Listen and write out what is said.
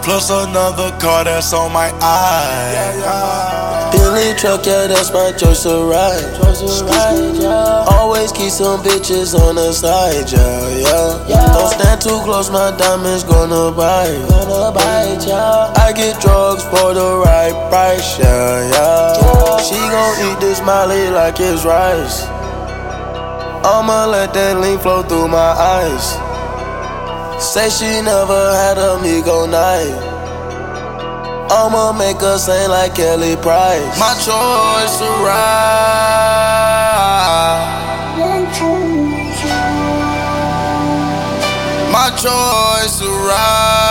Plus another car that's on my eye. Billy truck, yeah, that's my choice to ride. Always keep some bitches on the side, yeah. Don't stand too close, my diamonds gonna bite. I get drugs for the right price, yeah. She gon' eat this Molly like it's rice. I'ma let that lean flow through my eyes. Say she never had a Migo night. I'ma make her sing like Kelly Price. My choice to ride. My choice to ride.